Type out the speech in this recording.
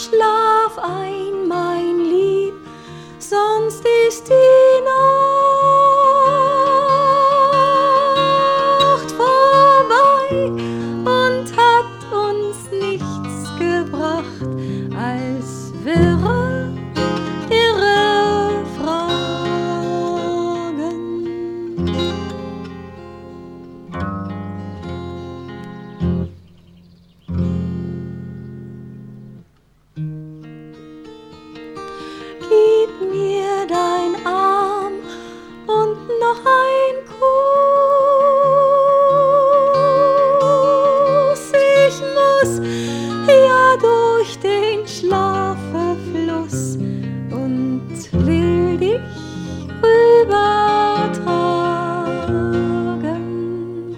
schlaf ein, mein Lieb, sonst ist die Nacht vorbei und hat uns nichts gebracht als irre Fragen. Gib mir dein Arm und noch ein Kuss. Ich muss ja durch den Schlafefluss und will dich rübertragen.